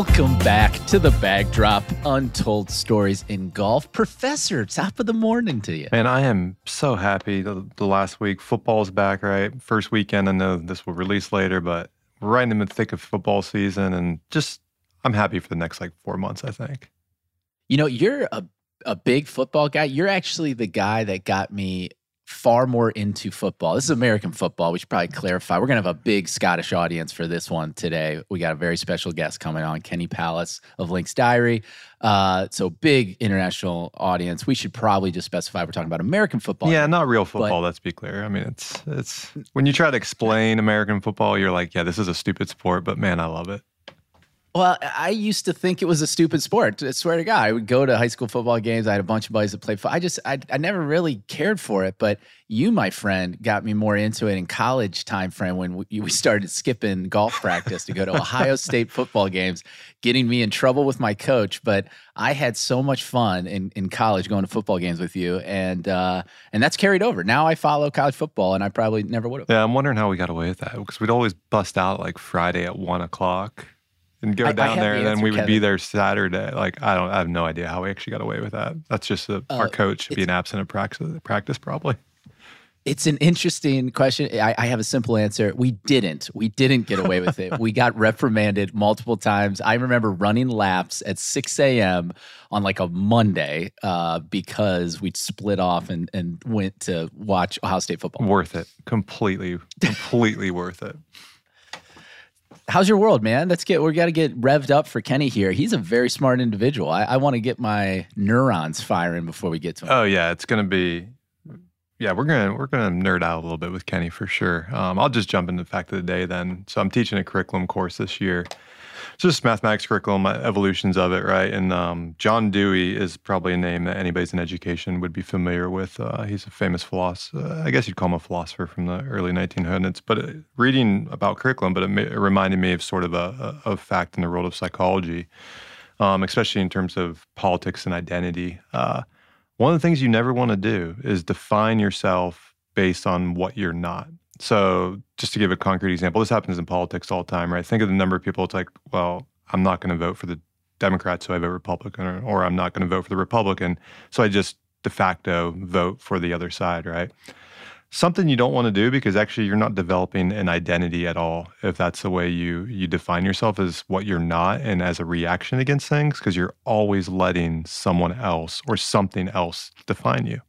Welcome back to The Bag Drop, Untold Stories in Golf. Professor, top of the morning to you. Man, I am so happy. The last week, football's back, right? First weekend, I know this will release later, but we're right in the thick of football season, and just, I'm happy for the next, 4 months, I think. You know, you're a big football guy. You're actually the guy that got me far more into football. This is American football. We should probably clarify. We're going to have a big Scottish audience for this one today. We got a very special guest coming on, Kenny Palace of Link's Diary. So big international audience. We should probably just specify we're talking about American football. Yeah, not real football, let's be clear. I mean, it's when you try to explain American football, you're like, yeah, this is a stupid sport, but man, I love it. Well, I used to think it was a stupid sport. I swear to God, I would go to high school football games. I had a bunch of buddies that played football. I never really cared for it. But you, my friend, got me more into it in college time frame when we started skipping golf practice to go to Ohio State football games, getting me in trouble with my coach. But I had so much fun in college going to football games with you, and that's carried over. Now I follow college football, and I probably never would have. Yeah, I'm wondering how we got away with that, because we'd always bust out Friday at 1 o'clock. And go down there, and then we would be there Saturday. I have no idea how we actually got away with that. That's just our coach being absent of practice, probably. It's an interesting question. I have a simple answer. We didn't get away with it. We got reprimanded multiple times. I remember running laps at 6 a.m. on a Monday because we'd split off and went to watch Ohio State football. Worth it. Completely worth it. How's your world, man? We got to get revved up for Kenny here. He's a very smart individual. I want to get my neurons firing before we get to him. Oh yeah, it's gonna be. Yeah, we're gonna nerd out a little bit with Kenny for sure. I'll just jump into the fact of the day then. So I'm teaching a curriculum course this year. It's just mathematics curriculum, evolutions of it, right? And John Dewey is probably a name that anybody's in education would be familiar with. He's a famous philosopher. I guess you'd call him a philosopher from the early 1900s. But reading about curriculum, but it reminded me of sort of a fact in the world of psychology, especially in terms of politics and identity. One of the things you never want to do is define yourself based on what you're not. So just to give a concrete example, this happens in politics all the time, right? Think of the number of people, it's like, well, I'm not going to vote for the Democrat, so I vote Republican, or I'm not going to vote for the Republican, so I just de facto vote for the other side, right? Something you don't want to do, because actually you're not developing an identity at all if that's the way you define yourself, as what you're not and as a reaction against things, because you're always letting someone else or something else define you.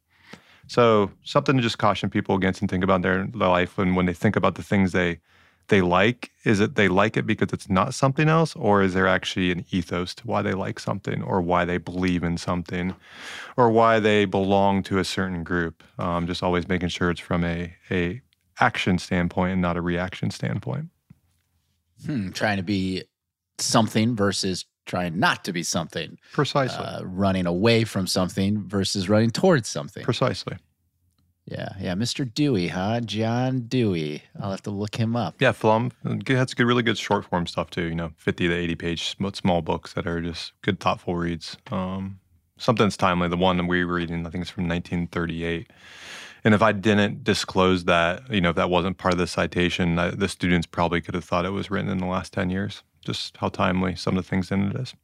So something to just caution people against and think about their life. And when they think about the things they like, is it they like it because it's not something else, or is there actually an ethos to why they like something, or why they believe in something, or why they belong to a certain group? Just always making sure it's from a action standpoint and not a reaction standpoint. Trying to be something versus trying not to be something. Precisely. Running away from something versus running towards something. Precisely. Yeah. Mr. Dewey, huh? John Dewey. I'll have to look him up. Yeah, Flum. That's really good short form stuff too. 50 to 80 page small books that are just good, thoughtful reads. Something that's timely. The one that we were reading, I think it's from 1938. And if I didn't disclose that, if that wasn't part of the citation, the students probably could have thought it was written in the last 10 years. Just how timely some of the things in it is.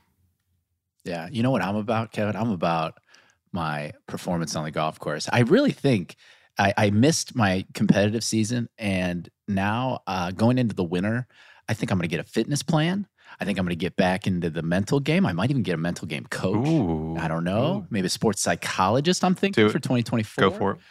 Yeah. You know what I'm about, Kevin? I'm about my performance on the golf course. I really think I missed my competitive season, and now going into the winter, I think I'm going to get a fitness plan. I think I'm going to get back into the mental game. I might even get a mental game coach. Ooh. I don't know. Maybe a sports psychologist, I'm thinking, for 2024. Go for it.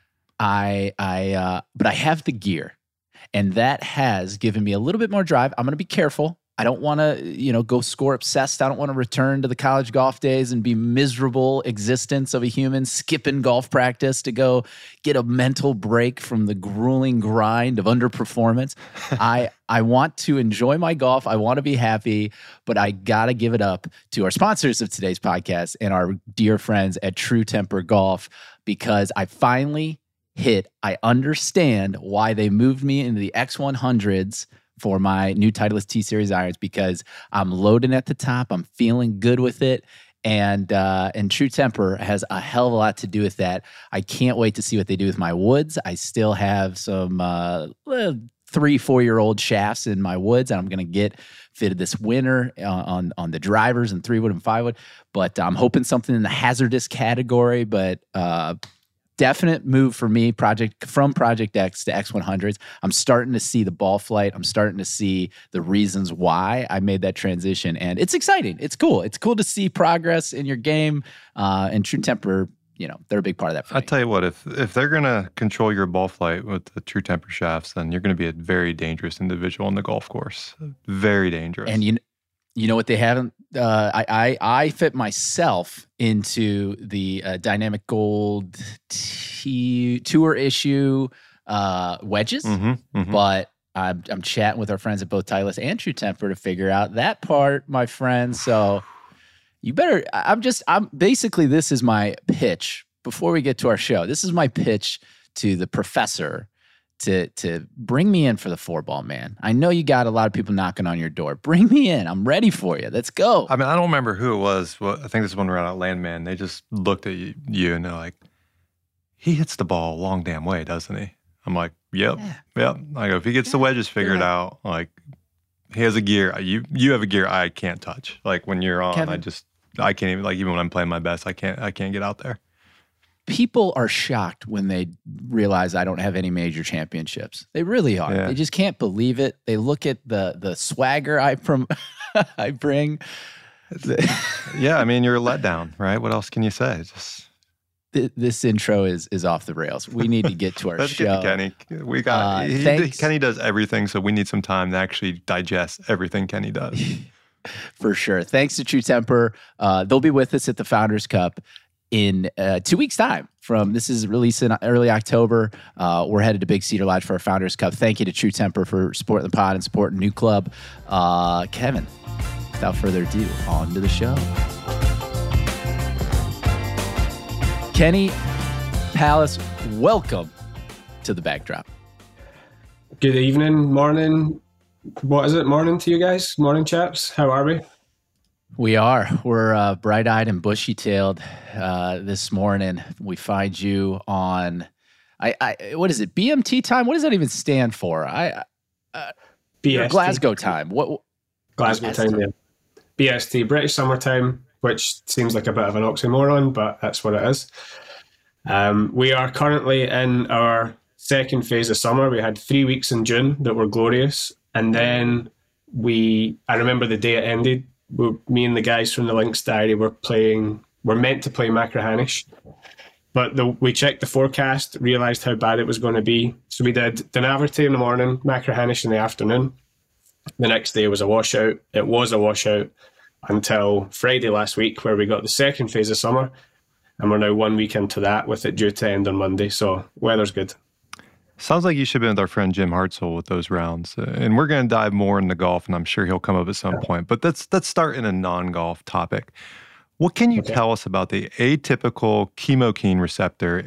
But I have the gear. And that has given me a little bit more drive. I'm going to be careful. I don't want to, go score obsessed. I don't want to return to the college golf days and be miserable existence of a human skipping golf practice to go get a mental break from the grueling grind of underperformance. I want to enjoy my golf. I want to be happy, but I got to give it up to our sponsors of today's podcast and our dear friends at True Temper Golf, because I finally I understand why they moved me into the X100s for my new Titleist T-Series irons, because I'm loading at the top. I'm feeling good with it. And True Temper has a hell of a lot to do with that. I can't wait to see what they do with my woods. I still have some 3-4-year-old shafts in my woods, and I'm going to get fitted this winter on the drivers and 3-wood and 5-wood. But I'm hoping something in the hazardous category. But definite move for me, from Project X to X100s. I'm starting to see the ball flight. I'm starting to see the reasons why I made that transition, and it's exciting. It's cool. It's cool to see progress in your game. And True Temper, they're a big part of that for me. I tell you what, if they're going to control your ball flight with the True Temper shafts, then you're going to be a very dangerous individual on the golf course. Very dangerous. And you know what they haven't? I fit myself into the Dynamic Gold Tour issue wedges, but I'm chatting with our friends at both Titleist and True Temper to figure out that part, my friend. So you better. I'm basically, this is my pitch before we get to our show. This is my pitch to the professor to bring me in for the 4-ball, man. I know you got a lot of people knocking on your door. Bring me in. I'm ready for you. Let's go. I mean, I don't remember who it was. Well, I think this is when we were out at Landman. They just looked at you and they're like, he hits the ball a long damn way, doesn't he? I'm like, yep. I go, if he gets the wedges figured out, like, he has a gear. You have a gear I can't touch. Like, when you're on, Kevin, I can't even, like, even when I'm playing my best, I can't get out there. People are shocked when they realize I don't have any major championships. They really are. Yeah. They just can't believe it. They look at the swagger I bring. Yeah, I mean, you're a letdown, right? What else can you say? This intro is off the rails. We need to get to our Let's show. Get to Kenny. Kenny does everything, so we need some time to actually digest everything Kenny does. For sure. Thanks to True Temper. They'll be with us at the Founders Cup in 2 weeks' time. This is released in early October. We're headed to Big Cedar Lodge for our Founders Cup. Thank you to True Temper for supporting the pod and supporting New Club. Kevin, without further ado, on to the show. Kenny Palace, welcome to the Backdrop. Good evening, morning. What is it? Morning to you guys? Morning, chaps. How are we? We're bright-eyed and bushy-tailed this morning. We find you on, what is it, BMT time? What does that even stand for? BST. Glasgow time. What? Glasgow time, yeah. BST, British Summer Time, which seems like a bit of an oxymoron, but that's what it is. We are currently in our second phase of summer. We had 3 weeks in June that were glorious, and then I remember the day it ended. Me and the guys from the Lynx Diary were meant to play Machrihanish, but we checked the forecast, realised how bad it was going to be. So we did Dunaverty in the morning, Machrihanish in the afternoon. The next day was a washout. It was a washout until Friday last week, where we got the second phase of summer, and we're now 1 week into that, with it due to end on Monday. So weather's good. Sounds like you should have been with our friend Jim Hartzell with those rounds. And we're going to dive more into golf, and I'm sure he'll come up at some point. But let's start in a non-golf topic. What can you tell us about the atypical chemokine receptor,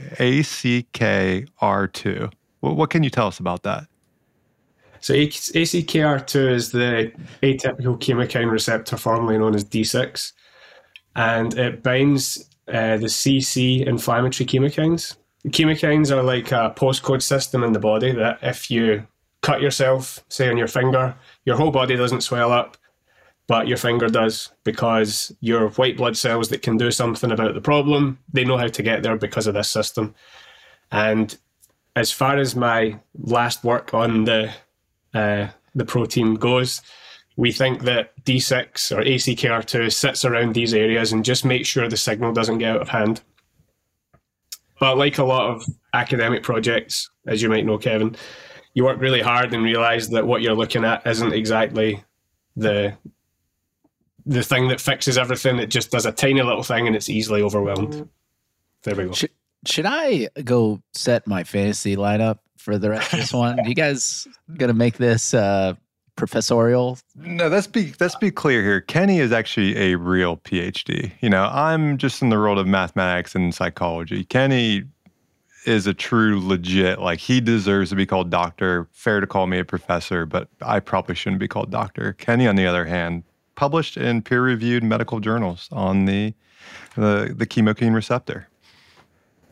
ACKR2? What can you tell us about that? So ACKR2 is the atypical chemokine receptor, formerly known as D6. And it binds the CC inflammatory chemokines. Chemokines are like a postcode system in the body that if you cut yourself, say on your finger, your whole body doesn't swell up, but your finger does, because your white blood cells that can do something about the problem, they know how to get there because of this system. And as far as my last work on the protein goes, we think that D6 or ACKR2 sits around these areas and just makes sure the signal doesn't get out of hand. But like a lot of academic projects, as you might know, Kevin, you work really hard and realise that what you're looking at isn't exactly the thing that fixes everything. It just does a tiny little thing and it's easily overwhelmed. There we go. Should I go set my fantasy lineup for the rest of this one? You guys going to make this professorial? No, let's be clear here. Kenny is actually a real PhD. I'm just in the world of mathematics and psychology. Kenny is a true legit, like, he deserves to be called doctor. Fair to call me a professor, but I probably shouldn't be called doctor. Kenny, on the other hand, published in peer-reviewed medical journals on the chemokine receptor.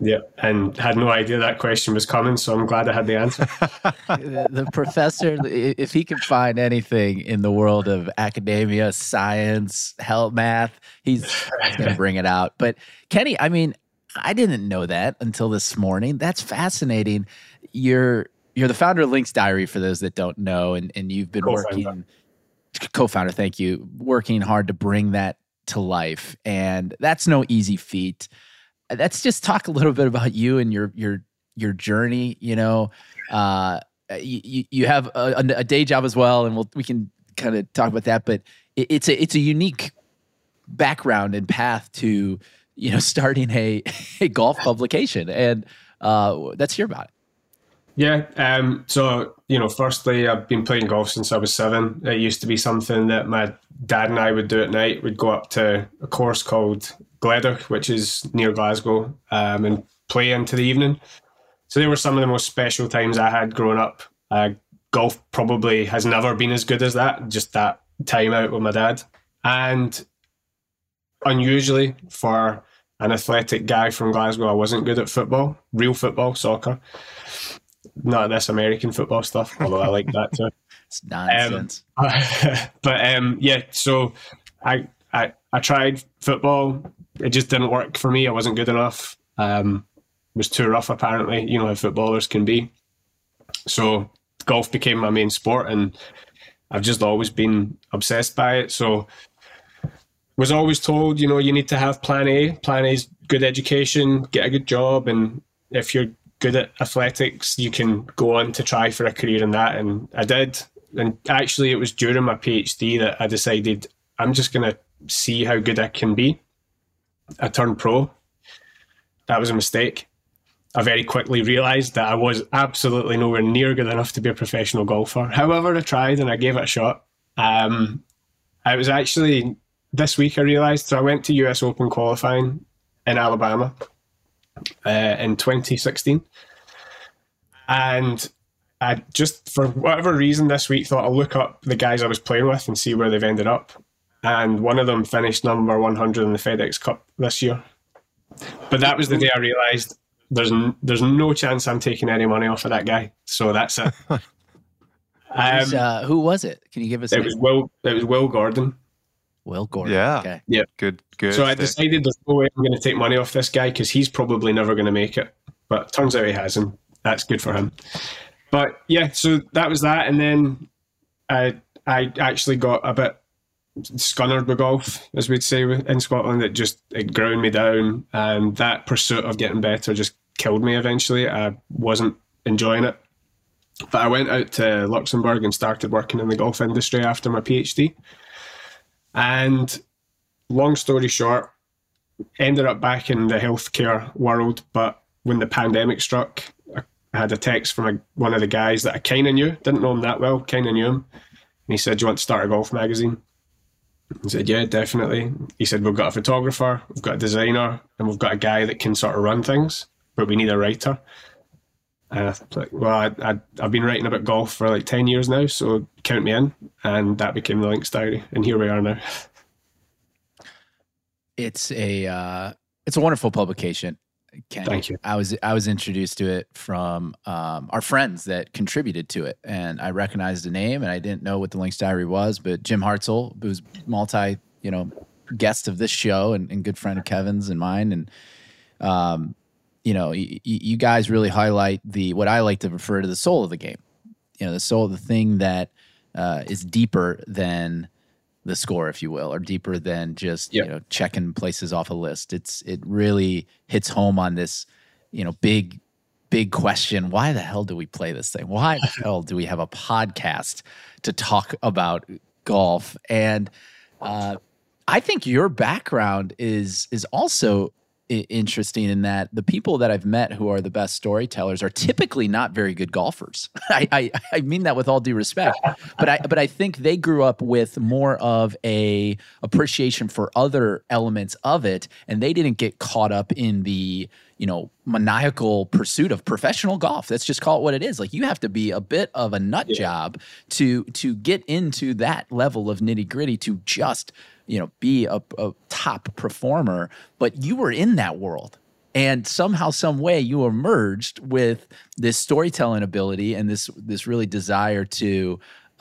Yeah, and had no idea that question was coming, so I'm glad I had the answer. The professor, if he can find anything in the world of academia, science, health, math, he's going to bring it out. But Kenny, I mean, I didn't know that until this morning. That's fascinating. You're the founder of Link's Diary, for those that don't know, and you've been co-founder, thank you, working hard to bring that to life. And that's no easy feat. Let's just talk a little bit about you and your journey. You know, you have a day job as well, and we can kind of talk about that. But it's a unique background and path to, you know, starting a golf publication, and let's hear about it. Yeah. So, you know, firstly, I've been playing golf since I was 7. It used to be something that my dad and I would do at night. We'd go up to a course called Gledach, which is near Glasgow, and play into the evening. So they were some of the most special times I had growing up. Golf probably has never been as good as that, just that time out with my dad. And unusually for an athletic guy from Glasgow, I wasn't good at football, real football, soccer. Not this American football stuff, although I like that too. It's nonsense. Yeah, so I tried football. It just didn't work for me. I wasn't good enough. It was too rough, apparently. You know how footballers can be. So golf became my main sport, and I've just always been obsessed by it. So was always told, you know, you need to have plan A. Plan A is good education, get a good job, and if you're good at athletics, you can go on to try for a career in that. And I did. And actually, it was during my PhD that I decided I'm just going to see how good I can be. I turned pro. That was a mistake. I very quickly realised that I was absolutely nowhere near good enough to be a professional golfer. However, I tried and I gave it a shot. I was actually, this week I realised, so I went to US Open qualifying in Alabama in 2016. And I just, for whatever reason this week, thought I'll look up the guys I was playing with and see where they've ended up. And one of them finished number 100 in the FedEx Cup this year. But that was the day I realised there's no chance I'm taking any money off of that guy. So that's it. Who was it? Can you give us? It was Will Gordon. Will Gordon. Yeah. Okay. Yeah. Good. So I decided there's no way I'm going to take money off this guy because he's probably never going to make it. But turns out he has, and that's good for him. But yeah, so that was that. And then I actually got a bit scunnered with golf, as we'd say in Scotland. It ground me down, and that pursuit of getting better just killed me eventually. I wasn't enjoying it. But I went out to Luxembourg and started working in the golf industry after my PhD. And long story short, ended up back in the healthcare world. But when the pandemic struck, I had a text from one of the guys that I kind of knew, didn't know him that well, kind of knew him. And he said, "Do you want to start a golf magazine?" I said, "Yeah, definitely." He said, "We've got a photographer, we've got a designer, and we've got a guy that can sort of run things, but we need a writer." And I was like, well, I've been writing about golf for like 10 years now, so count me in. And that became the Link's Diary. And here we are now. It's a wonderful publication, Kenny. Thank you. I was introduced to it from our friends that contributed to it, and I recognized the name, and I didn't know what the Link's Diary was, but Jim Hartzell, who's guest of this show and good friend of Kevin's and mine, and you guys really highlight what I like to refer to the soul of the game. You know, the soul of the thing that is deeper than the score, if you will, or deeper than just checking places off a list. It really hits home on this, big question: why the hell do we play this thing? Why the hell do we have a podcast to talk about golf? And I think your background is also interesting in that the people that I've met who are the best storytellers are typically not very good golfers. I mean that with all due respect, but I think they grew up with more of a appreciation for other elements of it, and they didn't get caught up in the maniacal pursuit of professional golf. Let's just call it what it is. Like, you have to be a bit of a nut job to get into that level of nitty gritty to just be a top performer. But you were in that world. And somehow, some way, you emerged with this storytelling ability and this really desire to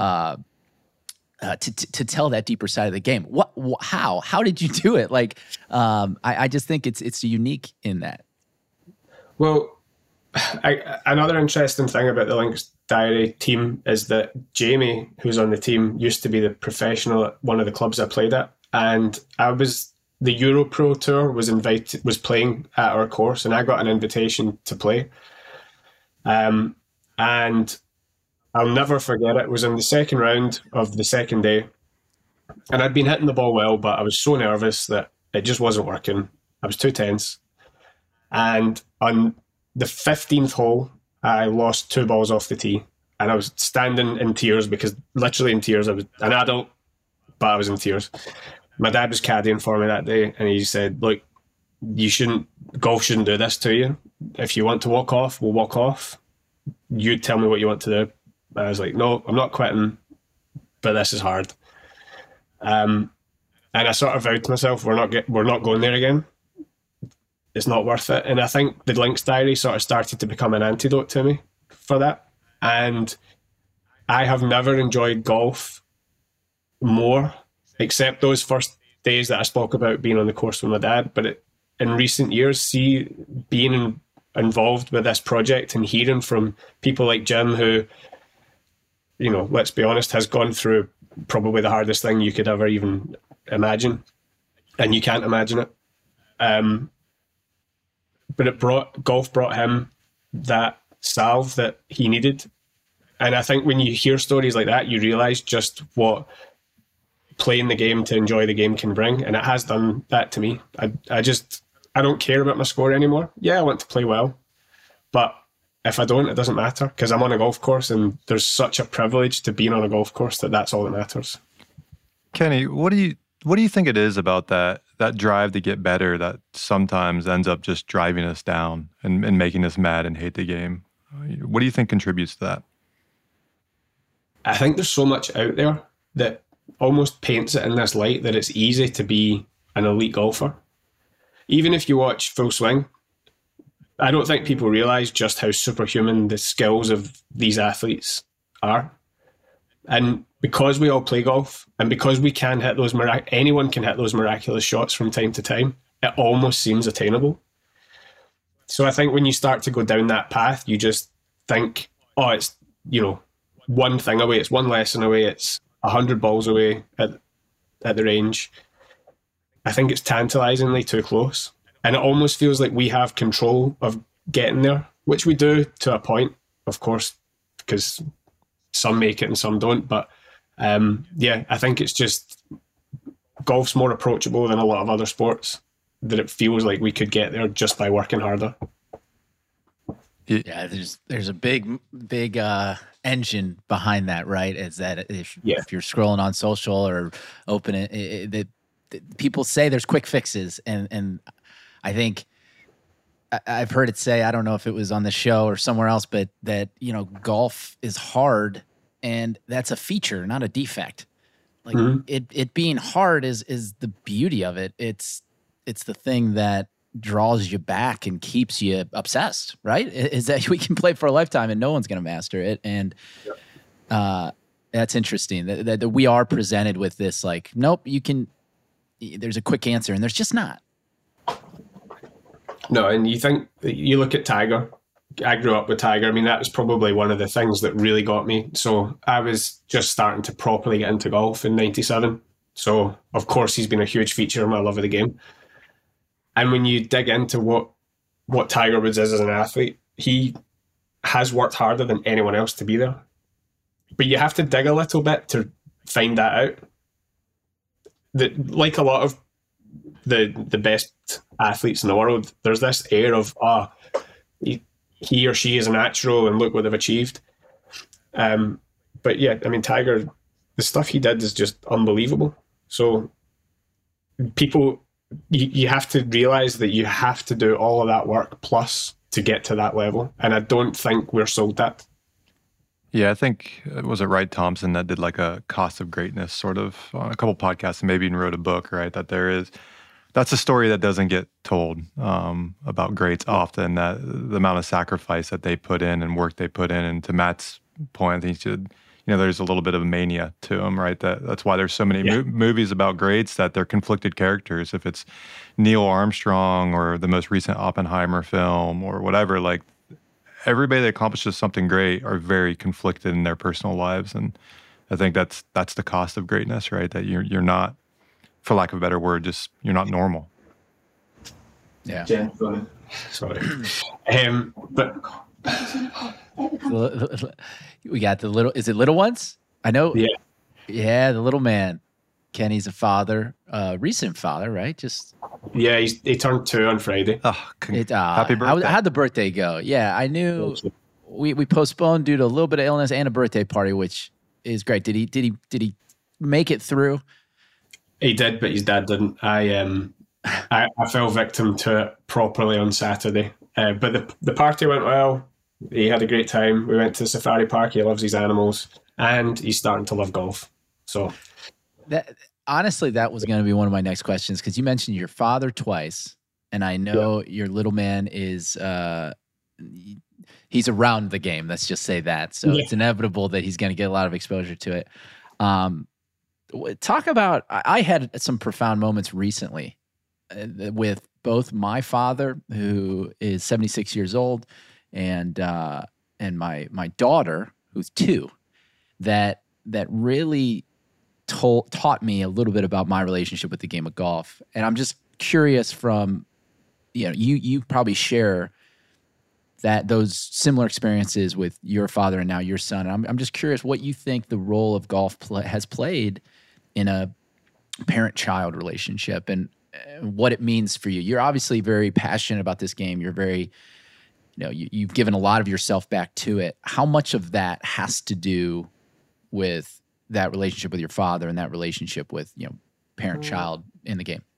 tell that deeper side of the game. How did you do it? Like, I just think it's unique in that. Well, another interesting thing about the Links Diary team is that Jamie, who's on the team, used to be the professional at one of the clubs I played at, and the Euro Pro Tour was playing at our course, and I got an invitation to play. And I'll never forget it. It was in the second round of the second day, and I'd been hitting the ball well, but I was so nervous that it just wasn't working. I was too tense. And on the 15th hole, I lost 2 balls off the tee, and I was standing in tears because literally in tears. I was an adult, but I was in tears. My dad was caddying for me that day, and he said, "Look, golf shouldn't do this to you. If you want to walk off, we'll walk off. You tell me what you want to do." And I was like, "No, I'm not quitting, but this is hard." And I sort of vowed to myself, we're not going there again. It's not worth it. And I think the Links Diary sort of started to become an antidote to me for that. And I have never enjoyed golf more, except those first days that I spoke about being on the course with my dad. But in recent years, being involved with this project and hearing from people like Jim, who, let's be honest, has gone through probably the hardest thing you could ever even imagine, and you can't imagine it. But golf brought him that salve that he needed. And I think when you hear stories like that, you realise just what playing the game to enjoy the game can bring. And it has done that to me. I don't care about my score anymore. Yeah, I want to play well. But if I don't, it doesn't matter, because I'm on a golf course, and there's such a privilege to being on a golf course that's all that matters. Kenny, what do you think it is about that drive to get better that sometimes ends up just driving us down and making us mad and hate the game? What do you think contributes to that? I think there's so much out there that almost paints it in this light that it's easy to be an elite golfer. Even if you watch Full Swing, I don't think people realise just how superhuman the skills of these athletes are. And because we all play golf, and because we can hit those anyone can hit those miraculous shots from time to time, it almost seems attainable. So I think when you start to go down that path, you just think, oh, it's, one thing away, it's one lesson away, it's 100 balls away at the range. I think it's tantalisingly too close. And it almost feels like we have control of getting there, which we do to a point, of course, because some make it and some don't. But I think it's just golf's more approachable than a lot of other sports, that it feels like we could get there just by working harder. Yeah, there's a big engine behind that, right? Is that if you're scrolling on social or open it, people say there's quick fixes, and I think I've heard it say, I don't know if it was on the show or somewhere else, but that golf is hard, and that's a feature, not a defect. Like it being hard is the beauty of it. It's the thing that draws you back and keeps you obsessed, right? Is that we can play for a lifetime and no one's going to master it. And that's interesting that we are presented with this, like, nope, there's a quick answer, and there's just not. No, and you look at Tiger. I grew up with Tiger. I mean, that was probably one of the things that really got me. So I was just starting to properly get into golf in 97. So, of course, he's been a huge feature in my love of the game. And when you dig into what Tiger Woods is as an athlete, he has worked harder than anyone else to be there. But you have to dig a little bit to find that out. Like a lot of the best athletes in the world, there's this air of, he or she is a natural and look what they've achieved. But yeah, I mean, Tiger, the stuff he did is just unbelievable. So people, you have to realize that you have to do all of that work plus to get to that level. And I don't think we're sold that. Yeah, I think, was it Wright Thompson that did like a cost of greatness sort of on a couple podcasts and maybe even wrote a book, right? That that's a story that doesn't get told about greats often, that the amount of sacrifice that they put in and work they put in. And to Matt's point, I think there's a little bit of a mania to them, right? That's why there's so many movies about greats, that they're conflicted characters. If it's Neil Armstrong or the most recent Oppenheimer film or whatever, like everybody that accomplishes something great are very conflicted in their personal lives. And I think that's the cost of greatness, right? That you're not, for lack of a better word, you're not normal. Yeah. Sorry. But we got the little, is it little ones? I know. Yeah. Yeah, the little man. Kenny's a father, recent father, right? Yeah, he turned 2 on Friday. Happy birthday. How'd the birthday go? Yeah, I knew we postponed due to a little bit of illness and a birthday party, which is great. Did he make it through? He did, but his dad didn't. I fell victim to it properly on Saturday. But the party went well. He had a great time. We went to the safari park. He loves his animals, and he's starting to love golf. So honestly, that was going to be one of my next questions, because you mentioned your father twice, and I know your little man is he's around the game. Let's just say that. So it's inevitable that he's going to get a lot of exposure to it. Talk about, I had some profound moments recently with both my father, who is 76 years old, and my daughter, who's 2, that really taught me a little bit about my relationship with the game of golf. And I'm just curious, from, you probably share those similar experiences with your father and now your son. And I'm just curious what you think the role of golf has played in a parent-child relationship, and what it means for you. You're obviously very passionate about this game. You're very, you've given a lot of yourself back to it. How much of that has to do with that relationship with your father and that relationship with, parent-child in the game?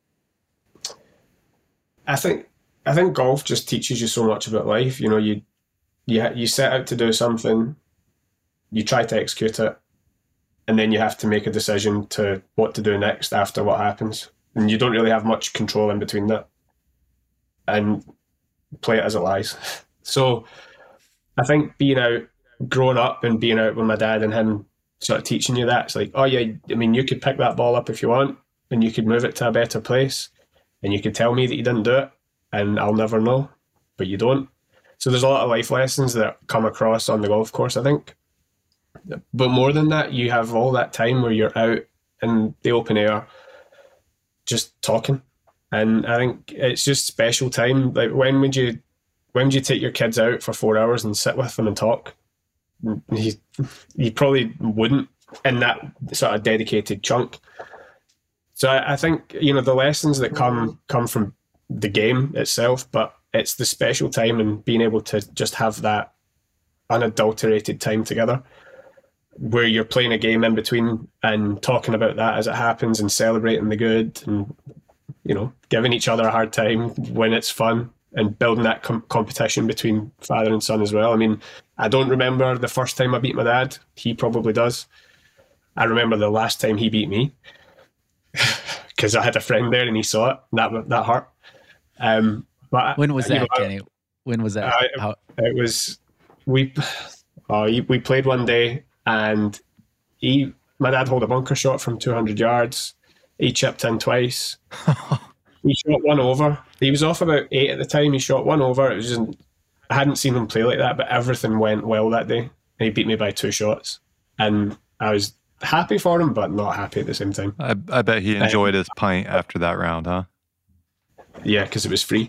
I think golf just teaches you so much about life. You set out to do something, you try to execute it, and then you have to make a decision to what to do next after what happens. And you don't really have much control in between that. And play it as it lies. So I think growing up and being out with my dad and him sort of teaching you that, it's like, oh yeah, I mean, you could pick that ball up if you want, and you could move it to a better place, and you could tell me that you didn't do it, and I'll never know, but you don't. So there's a lot of life lessons that come across on the golf course, I think. But more than that, you have all that time where you're out in the open air just talking. And I think it's just special time. Like, when would you take your kids out for 4 hours and sit with them and talk? You probably wouldn't in that sort of dedicated chunk. So I think, the lessons that come from the game itself, but it's the special time and being able to just have that unadulterated time together, where you're playing a game in between and talking about that as it happens and celebrating the good, and giving each other a hard time when it's fun, and building that competition between father and son as well. I mean, I don't remember the first time I beat my dad. He probably does. I remember the last time he beat me, because I had a friend there and he saw it. And that hurt. But when was that, Kenny? When was that? It was we played one day, and my dad held a bunker shot from 200 yards. He chipped in twice. He shot one over. He was off about 8 at the time. He shot one over. It was just, I hadn't seen him play like that, but everything went well that day. And he beat me by 2 shots. And I was happy for him, but not happy at the same time. I bet he enjoyed his pint after that round, huh? Yeah, because it was free.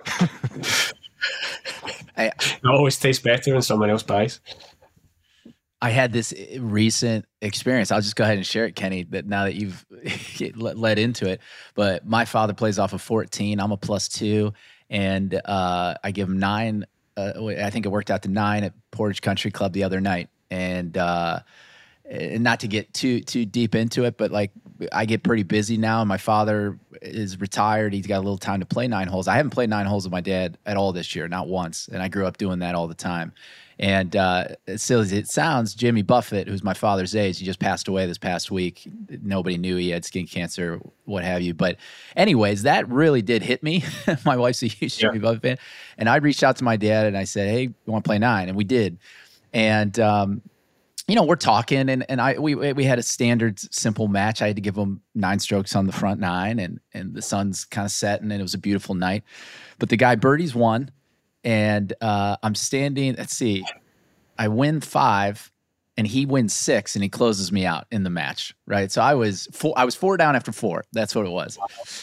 It always tastes better when someone else buys. I had this recent experience. I'll just go ahead and share it, Kenny, that now that you've led into it. But my father plays off of 14. I'm a +2. And I give him 9. I think it worked out to 9 at Portage Country Club the other night. And not to get too deep into it, but like I get pretty busy now. My father is retired. He's got a little time to play 9 holes. I haven't played 9 holes with my dad at all this year, not once. And I grew up doing that all the time. And as silly as it sounds, Jimmy Buffett, who's my father's age, he just passed away this past week. Nobody knew he had skin cancer, what have you. But anyways, that really did hit me. My wife's a huge Jimmy Buffett fan. And I reached out to my dad and I said, hey, you want to play 9? And we did. And, we're talking and we had a standard simple match. I had to give him 9 strokes on the front 9 and the sun's kind of setting and it was a beautiful night. But the guy birdies 1. And I'm standing, let's see, I win 5 and he wins 6 and he closes me out in the match, right? So I was 4 down after 4. That's what it was.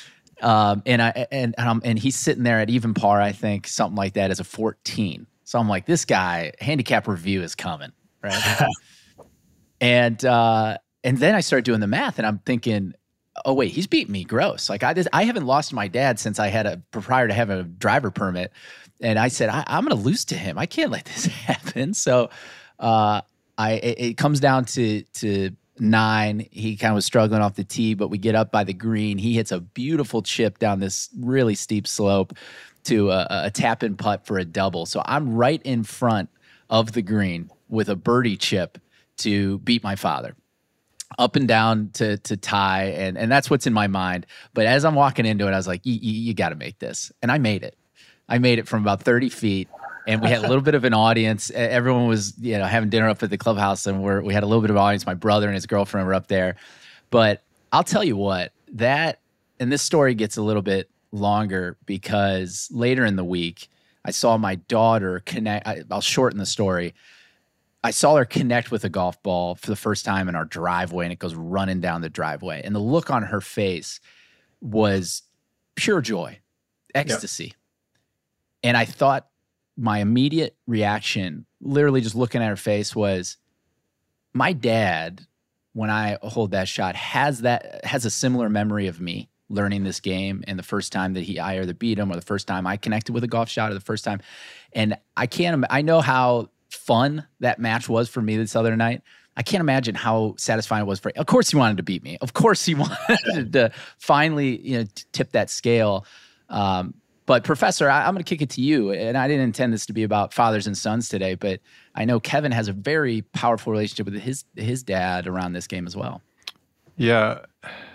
And he's sitting there at even par, I think, something like that as a 14. So I'm like, this guy, handicap review is coming, right? and then I started doing the math and I'm thinking, oh wait, he's beating me gross. Like I haven't lost my dad since I had prior to having a driver permit. And I said, I'm going to lose to him. I can't let this happen. So it comes down to 9. He kind of was struggling off the tee, but we get up by the green. He hits a beautiful chip down this really steep slope to a tap and putt for a double. So I'm right in front of the green with a birdie chip to beat my father. Up and down to tie, and that's what's in my mind. But as I'm walking into it, I was like, you got to make this. And I made it. I made it from about 30 feet, and we had a little bit of an audience. Everyone was, having dinner up at the clubhouse, and we had a little bit of an audience. My brother and his girlfriend were up there. But I'll tell you what, and this story gets a little bit longer because later in the week, I saw my daughter connect. I'll shorten the story. I saw her connect with a golf ball for the first time in our driveway, and it goes running down the driveway. And the look on her face was pure joy, ecstasy. Yep. And I thought my immediate reaction, literally just looking at her face, was my dad, when I hold that shot, has a similar memory of me learning this game and the first time that I either beat him or the first time I connected with a golf shot or the first time. And I know how fun that match was for me this other night. I can't imagine how satisfying it was for him. Of course he wanted to beat me. Of course he wanted to finally, tip that scale. But Professor, I'm going to kick it to you. And I didn't intend this to be about fathers and sons today, but I know Kevin has a very powerful relationship with his dad around this game as well. Yeah.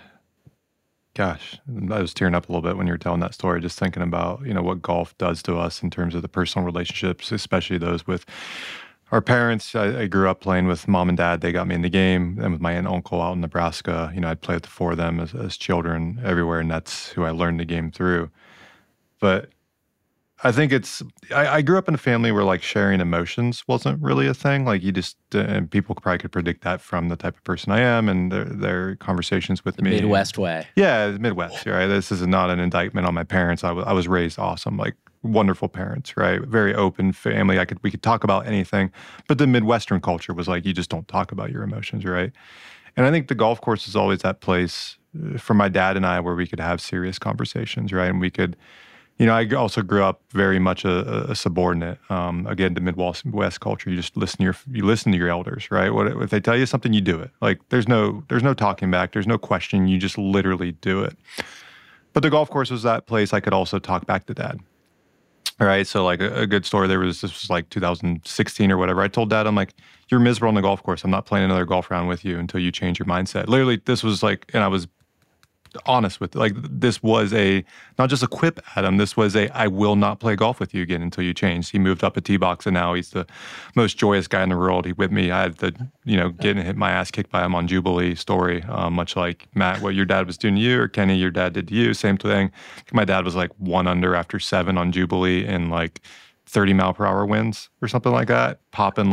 Gosh, I was tearing up a little bit when you were telling that story, just thinking about, what golf does to us in terms of the personal relationships, especially those with our parents. I grew up playing with mom and dad. They got me in the game, and with my aunt and uncle out in Nebraska, I'd play with the 4 of them as children everywhere, and that's who I learned the game through. But I think I grew up in a family where like sharing emotions wasn't really a thing. Like and people probably could predict that from the type of person I am and their conversations with me. Midwest way. Yeah, the Midwest, right? This is not an indictment on my parents. I was raised awesome, like wonderful parents, right? Very open family. We could talk about anything, but the Midwestern culture was like, you just don't talk about your emotions, right? And I think the golf course is always that place for my dad and I where we could have serious conversations, right? And we could, I also grew up very much a subordinate. Again, the Midwest culture, you just listen to your elders, right? If they tell you something, you do it. Like there's no talking back, there's no question. You just literally do it. But the golf course was that place I could also talk back to dad. All right, so like a good story. This was like 2016 or whatever. I told dad, I'm like, you're miserable on the golf course. I'm not playing another golf round with you until you change your mindset. Literally, this was like, and I was honest with, like, this was not just a quip at him. This was I will not play golf with you again until you change. He moved up a tee box and now he's the most joyous guy in the world. He with me. I had the, getting hit my ass kicked by him on Jubilee story, much like Matt, what your dad was doing to you, or Kenny, your dad did to you, same thing. My dad was like 1 under after 7 on Jubilee and like 30 mile per hour winds or something like that. Popping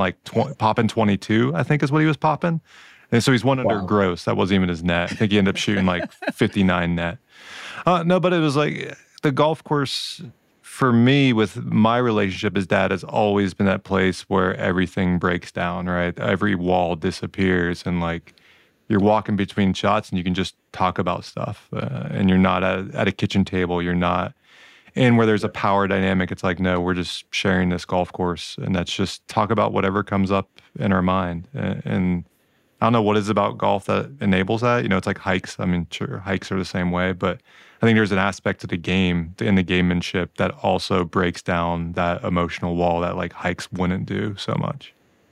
22, I think is what he was popping. And so he's 1 under gross. That wasn't even his net. I think he ended up shooting like 59 net. No, but it was like the golf course for me with my relationship, his dad has always been that place where everything breaks down, right? Every wall disappears and like you're walking between shots and you can just talk about stuff. And you're not at a kitchen table. You're not in where there's a power dynamic. It's like, no, we're just sharing this golf course and that's just talk about whatever comes up in our mind. And I don't know what it is about golf that enables that. You know, it's like hikes. I mean, sure, hikes are the same way, but I think there's an aspect to the game, in the gamemanship, that also breaks down that emotional wall that like hikes wouldn't do so much.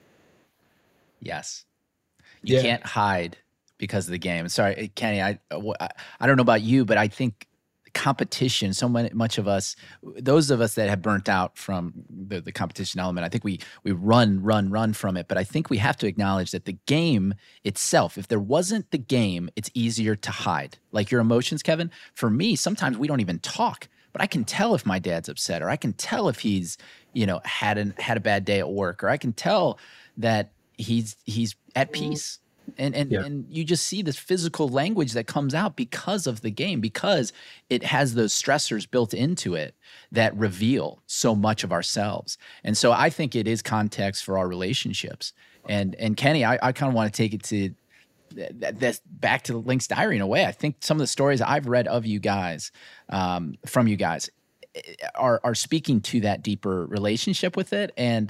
Yes. You can't hide because of the game. Sorry, Kenny, I don't know about you, but I think competition, so much of us, those of us that have burnt out from the competition element, I think we run from it. But I think we have to acknowledge that the game itself, if there wasn't the game, it's easier to hide. Like your emotions, Kevin, for me, sometimes we don't even talk, but I can tell if my dad's upset, or I can tell if he's, had a bad day at work, or I can tell that he's at peace. And you just see this physical language that comes out because of the game, because it has those stressors built into it that reveal so much of ourselves. And so I think it is context for our relationships. And Kenny, I kind of want to take it to that's back to Link's Diary in a way. I think some of the stories I've read of you guys, from you guys, are speaking to that deeper relationship with it. And,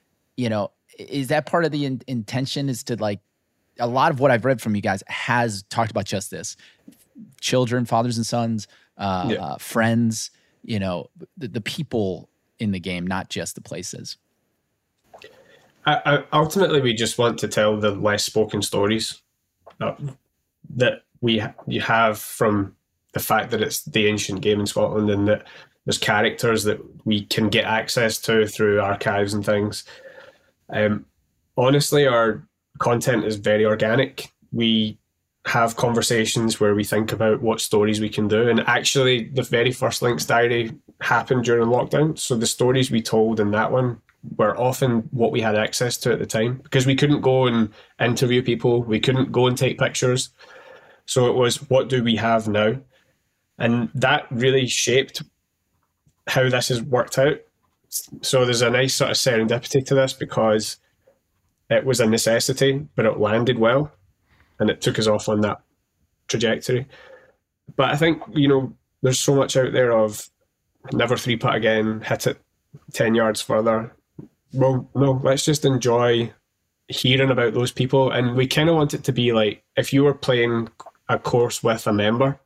is that part of the intention, is to like, a lot of what I've read from you guys has talked about just this: children, fathers and sons, friends, the people in the game, not just the places. Ultimately, we just want to tell the less spoken stories that you have from the fact that it's the ancient game in Scotland, and that there's characters that we can get access to through archives and things. Honestly, our content is very organic. We have conversations where we think about what stories we can do. And actually, the very first Link's Diary happened during lockdown. So the stories we told in that one were often what we had access to at the time, because we couldn't go and interview people. We couldn't go and take pictures. So it was, what do we have now? And that really shaped how this has worked out. So there's a nice sort of serendipity to this, because it was a necessity, but it landed well, and it took us off on that trajectory. But I think, there's so much out there of never three-putt again, hit it 10 yards further. Well, no, let's just enjoy hearing about those people. And we kind of want it to be like, if you were playing a course with a member,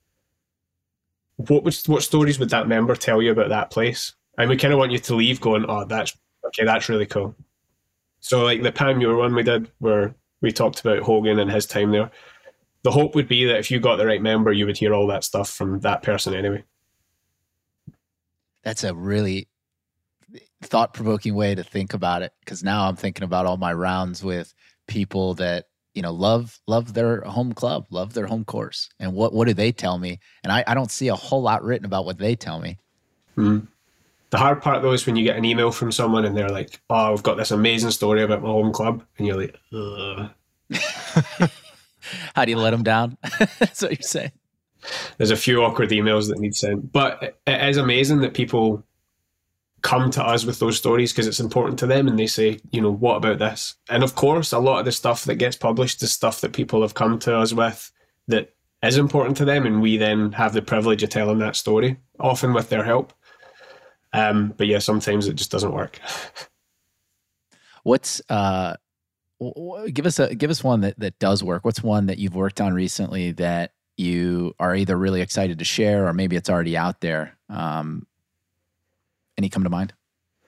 what stories would that member tell you about that place? And we kind of want you to leave going, oh, that's really cool. So like the Panmure one we did, where we talked about Hogan and his time there, the hope would be that if you got the right member, you would hear all that stuff from that person anyway. That's a really thought-provoking way to think about it, because now I'm thinking about all my rounds with people that, love their home club, love their home course. And what do they tell me? And I don't see a whole lot written about what they tell me. Mm. The hard part, though, is when you get an email from someone and they're like, oh, I've got this amazing story about my home club. And you're like, ugh. How do you let them down? That's what you're saying. There's a few awkward emails that need sent. But it is amazing that people come to us with those stories, because it's important to them, and they say, what about this? And of course, a lot of the stuff that gets published is stuff that people have come to us with that is important to them, and we then have the privilege of telling that story, often with their help. But yeah, sometimes it just doesn't work. What's give us one that does work? What's one that you've worked on recently that you are either really excited to share, or maybe it's already out there? Any come to mind?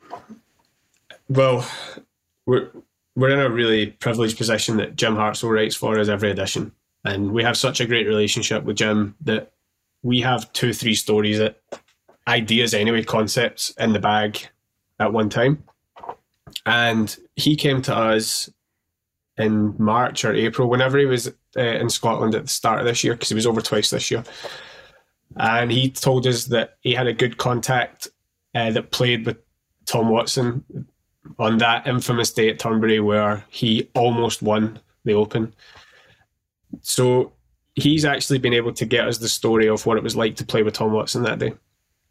Well, we're in a really privileged position that Jim Hartzell writes for us every edition, and we have such a great relationship with Jim that we have 2-3 stories that. Ideas anyway, concepts in the bag at one time. And he came to us in March or April, whenever he was in Scotland at the start of this year, because he was over twice this year. And he told us that he had a good contact that played with Tom Watson on that infamous day at Turnberry where he almost won the Open. So he's actually been able to get us the story of what it was like to play with Tom Watson that day.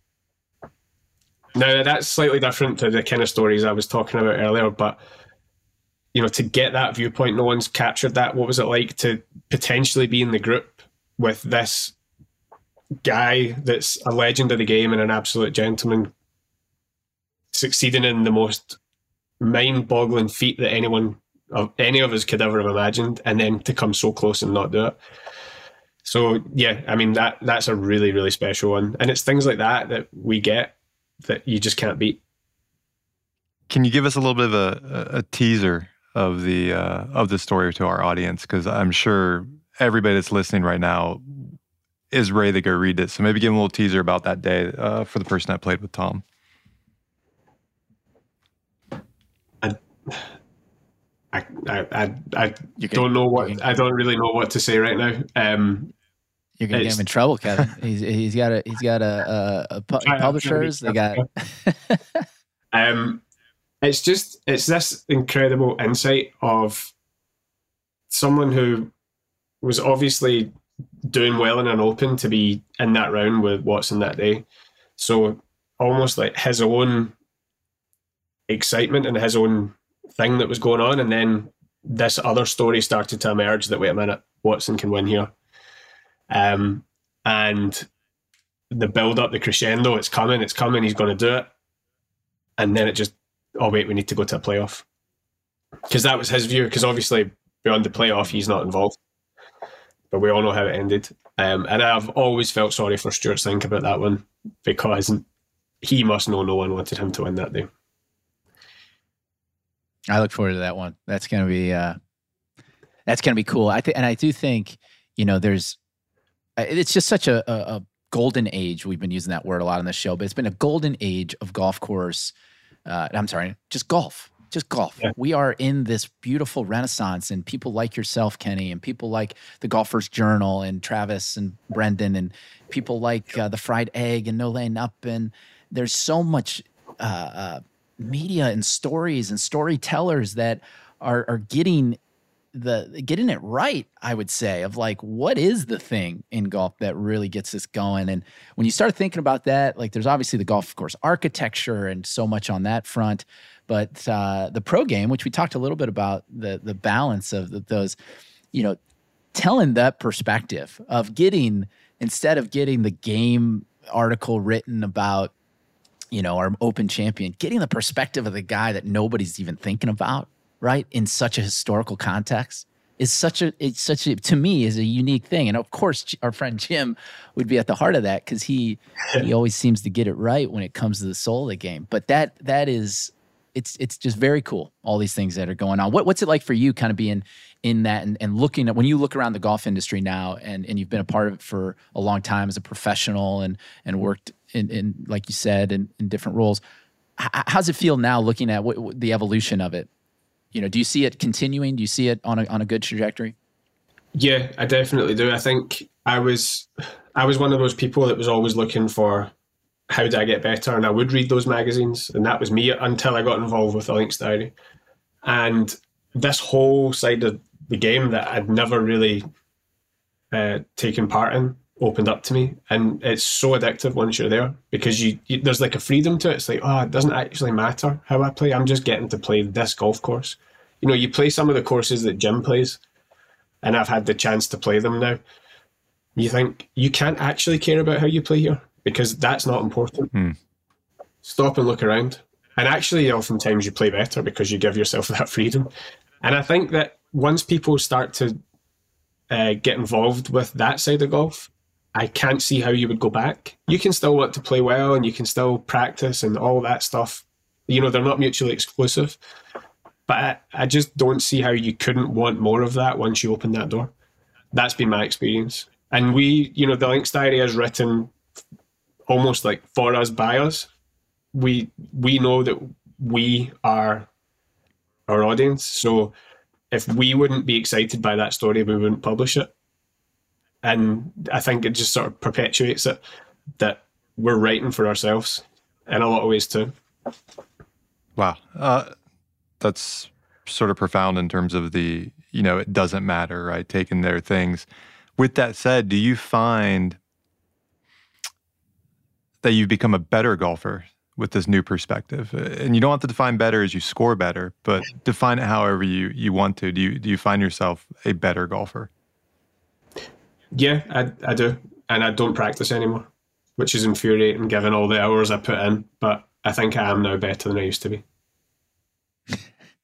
Now, that's slightly different to the kind of stories I was talking about earlier, but, to get that viewpoint, no one's captured that. What was it like to potentially be in the group with this guy that's a legend of the game and an absolute gentleman, succeeding in the most mind-boggling feat that anyone any of us could ever have imagined, and then to come so close and not do it. So yeah, I mean that's a really, really special one, and it's things like that we get that you just can't beat. Can you give us a little bit of a teaser of the story to our audience? Because I'm sure everybody that's listening right now is ready to go read it. So maybe give them a little teaser about that day for the person that played with Tom. I don't know what I don't really know what to say right now. You're gonna get him in trouble, Kevin. He's got a publishers. They got. It's this incredible insight of someone who was obviously doing well in an open to be in that round with Watson that day. So almost like his own excitement and his own thing that was going on, and then this other story started to emerge that, wait a minute, Watson can win here. And the build up, the crescendo, it's coming, he's going to do it. And then it just, oh wait, we need to go to a playoff. Because that was his view, because obviously beyond the playoff, he's not involved. But we all know how it ended. And I've always felt sorry for Stuart Sink about that one, because he must know no one wanted him to win that day. I look forward to that one. That's gonna be cool. I do think, it's just such a golden age. We've been using that word a lot on this show, but it's been a golden age of golf course. Just golf. Yeah. We are in this beautiful renaissance, and people like yourself, Kenny, and people like the Golfers Journal and Travis and Brendan, and people like the Fried Egg and No Laying Up, and there's so much media and stories and storytellers that are getting it right, I would say, of like, what is the thing in golf that really gets us going? And when you start thinking about that, like, there's obviously the golf course architecture and so much on that front, but the pro game, which we talked a little bit about, the balance of those, telling that perspective of instead of getting the game article written about, our open champion, getting the perspective of the guy that nobody's even thinking about, right, in such a historical context, is to me is a unique thing. And of course, our friend Jim would be at the heart of that, because he always seems to get it right when it comes to the soul of the game. But that is, it's just very cool, all these things that are going on. What's it like for you, kind of being in that and looking at, when you look around the golf industry now, and you've been a part of it for a long time as a professional and worked in like you said, in different roles. How's it feel now, looking at the evolution of it? Do you see it continuing? Do you see it on a good trajectory? Yeah, I definitely do. I think I was one of those people that was always looking for, how do I get better? And I would read those magazines, and that was me until I got involved with the Links Diary. And this whole side of the game that I'd never really taken part in opened up to me, and it's so addictive once you're there, because you there's like a freedom to it. It's like, oh, it doesn't actually matter how I play. I'm just getting to play this golf course. You play some of the courses that Jim plays, and I've had the chance to play them now. You think you can't actually care about how you play here, because that's not important. Stop and look around, and actually oftentimes you play better because you give yourself that freedom. And I think that once people start to get involved with that side of golf, I can't see how you would go back. You can still want to play well, and you can still practice and all that stuff. They're not mutually exclusive. But I just don't see how you couldn't want more of that once you open that door. That's been my experience. And the Links Diary is written almost like for us, by us. We know that we are our audience. So if we wouldn't be excited by that story, we wouldn't publish it. And I think it just sort of perpetuates it, that we're writing for ourselves in a lot of ways too. Wow. That's sort of profound in terms of the, it doesn't matter, right? Taking their things. With that said, do you find that you've become a better golfer with this new perspective? And you don't have to define better as you score better, but define it however you want to. Do you find yourself a better golfer? Yeah, I do. And I don't practice anymore, which is infuriating given all the hours I put in. But I think I am now better than I used to be.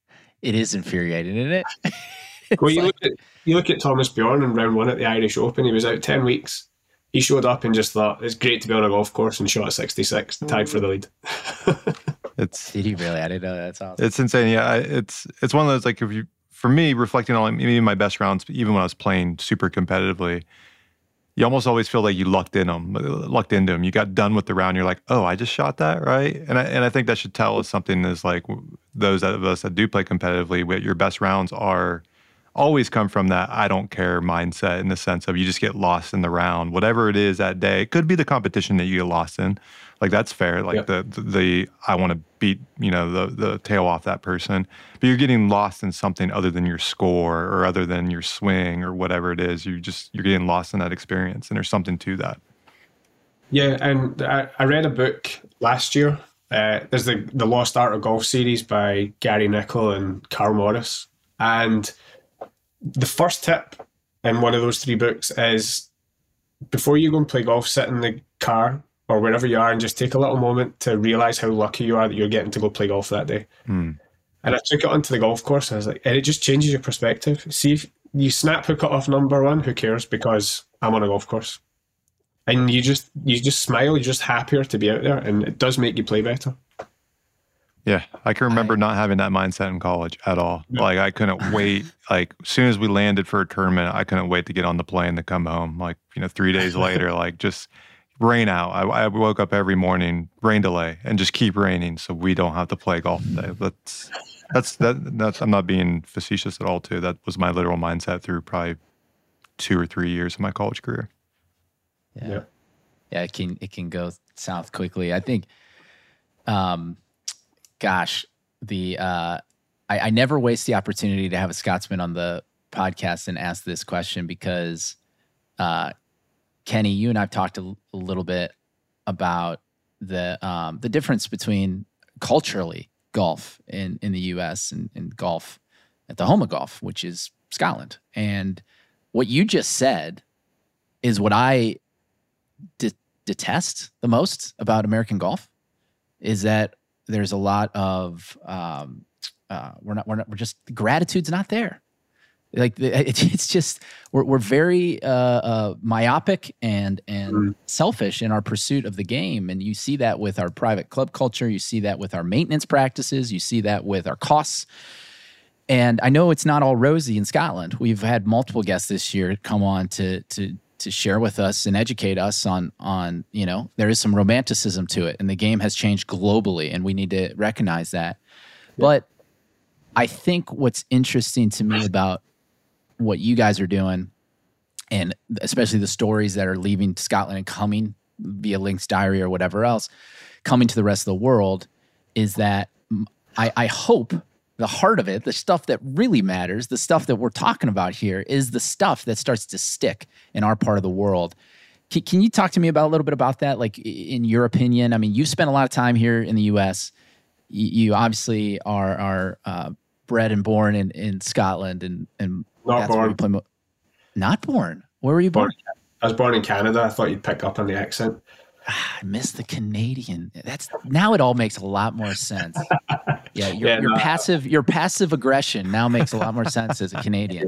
It is infuriating, isn't it? Well, It's like, you look at Thomas Bjorn in round one at the Irish Open. He was out 10 weeks. He showed up and just thought, it's great to be on a golf course, and shot at 66, tied for the lead. did he really? I didn't know that. That's awesome. It's insane. Yeah, it's one of those, like, for me, reflecting on maybe my best rounds, even when I was playing super competitively, you almost always feel like you lucked into them. You got done with the round. You're like, oh, I just shot that, right? And I think that should tell us something. Is like those of us that do play competitively, your best rounds always come from that I don't care mindset, in the sense of you just get lost in the round, whatever it is that day. It could be the competition that you get lost in. Like, that's fair. Like, the I want to beat, the tail off that person. But you're getting lost in something other than your score or other than your swing or whatever it is. You're getting lost in that experience, and there's something to that. Yeah, and I read a book last year. There's the Lost Art of Golf series by Gary Nicol and Carl Morris. And the first tip in one of those three books is, before you go and play golf, sit in the car or wherever you are and just take a little moment to realize how lucky you are that you're getting to go play golf that day. And I took it onto the golf course. I was like, and it just changes your perspective. See, if you snap hook off number one, who cares? Because I'm on a golf course. And you just smile. You're just happier to be out there, and it does make you play better. Yeah, I can remember not having that mindset in college at all. No. Like, I couldn't wait. Like, as soon as we landed for a tournament, I couldn't wait to get on the plane to come home. Like, 3 days later, like, just rain out. I woke up every morning, rain delay, and just keep raining so we don't have to play golf today. That's I'm not being facetious at all, too. That was my literal mindset through probably 2 or 3 years of my college career. Yeah, it can go south quickly. I think, gosh, I never waste the opportunity to have a Scotsman on the podcast and ask this question, because Kenny, you and I've talked a little bit about the difference between culturally golf in the U.S. and golf at the home of golf, which is Scotland. And what you just said is what I detest the most about American golf, is that there's a lot of we're just, gratitude's not there. Like, it's just we're very myopic and selfish in our pursuit of the game, and you see that with our private club culture. You see that with our maintenance practices. You see that with our costs. And I know it's not all rosy in Scotland. We've had multiple guests this year come on to share with us and educate us on there is some romanticism to it, and the game has changed globally, and we need to recognize that. Yeah. But I think what's interesting to me about what you guys are doing, and especially the stories that are leaving Scotland and coming via Link's Diary or whatever else, coming to the rest of the world, is that I hope the heart of it, the stuff that really matters, the stuff that we're talking about here, is the stuff that starts to stick in our part of the world. Can you talk to me about a little bit about that? Like, in your opinion, I mean, you've spent a lot of time here in the U.S. You obviously are bred and born in Scotland, and not born. Not born. Where were you born? I was born in Canada. I thought you'd pick up on the accent. I miss the Canadian. Now it all makes a lot more sense. Yeah, your passive aggression now makes a lot more sense as a Canadian.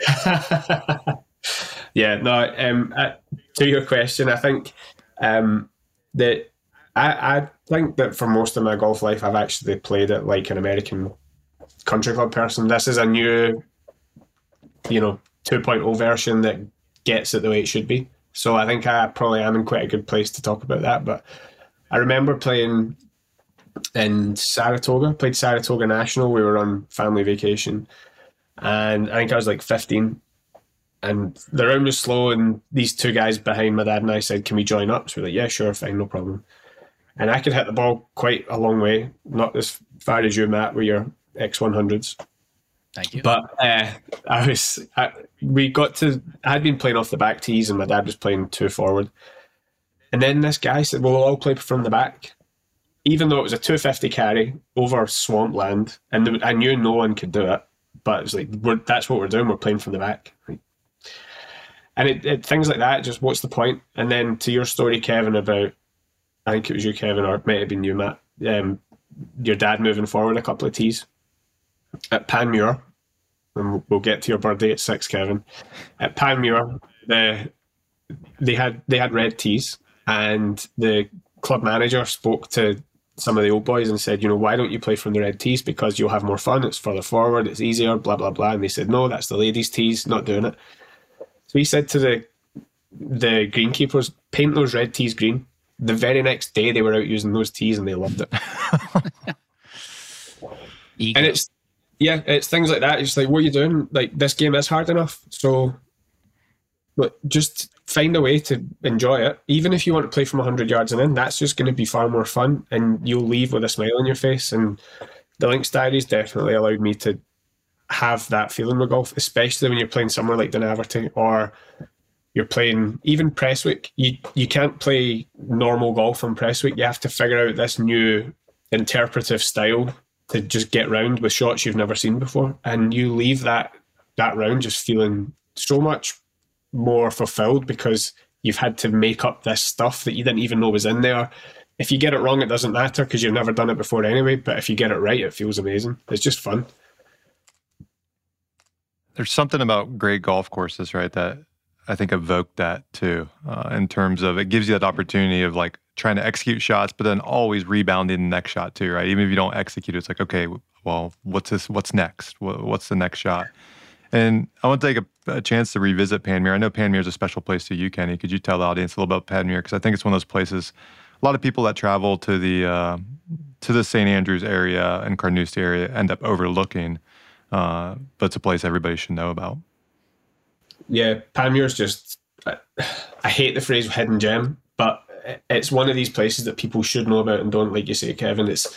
To your question, I think that I think that for most of my golf life, I've actually played it like an American country club person. This is a new, 2.0 version that gets it the way it should be. So I think I probably am in quite a good place to talk about that. But I remember playing in Saratoga, played Saratoga National. We were on family vacation, and I think I was like 15. And the round was slow, and these two guys behind my dad and I said, "Can we join up?" So we're like, "Yeah, sure, fine, no problem." And I could hit the ball quite a long way, not as far as you, Matt, with your X100s. Thank you. But I had been playing off the back tees, and my dad was playing two forward. And then this guy said, "Well, we'll all play from the back," even though it was a 250 carry over swampland, and I knew no one could do it. But it was like, that's what we're doing. We're playing from the back. And it things like that, just what's the point? And then to your story, Kevin, about, I think it was you, Kevin, or it might have been you, Matt, your dad moving forward a couple of tees. at Panmure, and we'll get to your birthday at 6, Kevin. At Panmure, they had red tees, and the club manager spoke to some of the old boys and said, why don't you play from the red tees? Because you'll have more fun, it's further forward, it's easier, blah, blah, blah. And they said, no, that's the ladies' tees, not doing it. So he said to the greenkeepers, paint those red tees green. The very next day they were out using those tees and they loved it. And it's things like that. It's like, what are you doing? Like, this game is hard enough. So just find a way to enjoy it. Even if you want to play from 100 yards and in, that's just going to be far more fun, and you'll leave with a smile on your face. And the Links Diaries definitely allowed me to have that feeling with golf, especially when you're playing somewhere like Dunaverty, or you're playing even Prestwick. You can't play normal golf on Prestwick. You have to figure out this new interpretive style to just get round with shots you've never seen before. And you leave that round just feeling so much more fulfilled, because you've had to make up this stuff that you didn't even know was in there. If you get it wrong, it doesn't matter because you've never done it before anyway. But if you get it right, it feels amazing. It's just fun. There's something about great golf courses, right, that I think evoke that too, in terms of it gives you that opportunity of like trying to execute shots, but then always rebounding the next shot too, right? Even if you don't execute, it's like, okay, well, what's next? What's the next shot? And I want to take a chance to revisit Panmure. I know Panmure is a special place to you, Kenny. Could you tell the audience a little about Panmure? Because I think it's one of those places, a lot of people that travel to the St. Andrews area and Carnoustie area end up overlooking, but it's a place everybody should know about. Yeah, Panmure's just, I hate the phrase hidden gem, but it's one of these places that people should know about and don't, like you say, Kevin. It's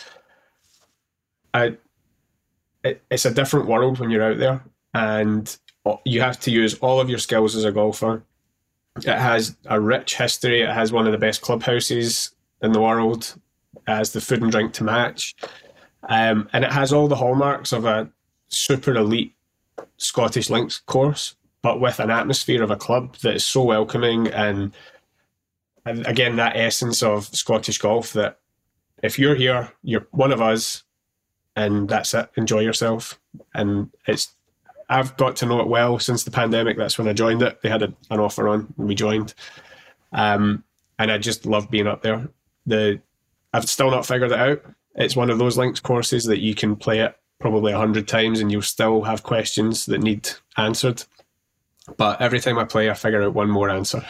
a different world when you're out there, and you have to use all of your skills as a golfer. It has a rich history. It has one of the best clubhouses in the world. It has the food and drink to match. And it has all the hallmarks of a super elite Scottish links course, but with an atmosphere of a club that is so welcoming. And again, that essence of Scottish golf, that if you're here, you're one of us, and that's it. Enjoy yourself. And I've got to know it well since the pandemic. That's when I joined it. They had an offer on and we joined. And I just love being up there. I've still not figured it out. It's one of those links courses that you can play it probably 100 times and you'll still have questions that need answered. But every time I play, I figure out one more answer.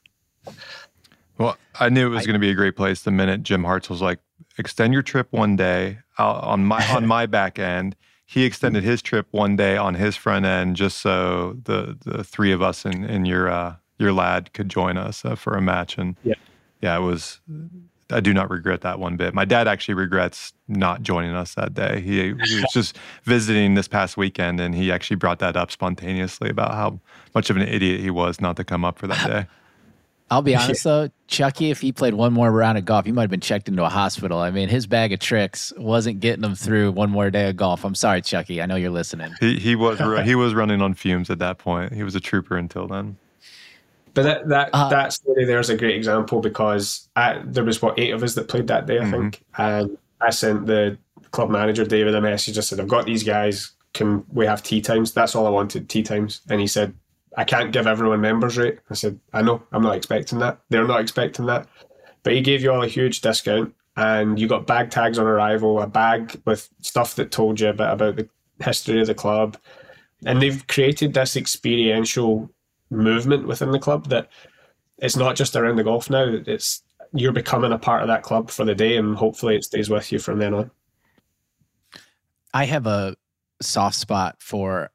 Well, I knew it was going to be a great place the minute Jim Hartz was like, extend your trip one day on my back end. He extended his trip one day on his front end, just so the three of us and your lad could join us for a match. And yeah, it was. I do not regret that one bit. My dad actually regrets not joining us that day. He was just visiting this past weekend, and he actually brought that up spontaneously about how much of an idiot he was not to come up for that day. I'll be honest though, Chucky, if he played one more round of golf, he might have been checked into a hospital. I mean, his bag of tricks wasn't getting him through one more day of golf. I'm sorry, Chucky. I know you're listening. He was running on fumes at that point. He was a trooper until then. But that story there is a great example, because there was 8 of us that played that day, I think, and I sent the club manager David a message. I said, I've got these guys. Can we have tee times? That's all I wanted, tee times. And he said, I can't give everyone members rate. I said, I know, I'm not expecting that. They're not expecting that. But he gave you all a huge discount, and you got bag tags on arrival, a bag with stuff that told you a bit about the history of the club. And they've created this experiential movement within the club that it's not just around the golf now. You're becoming a part of that club for the day, and hopefully it stays with you from then on. I have a soft spot for,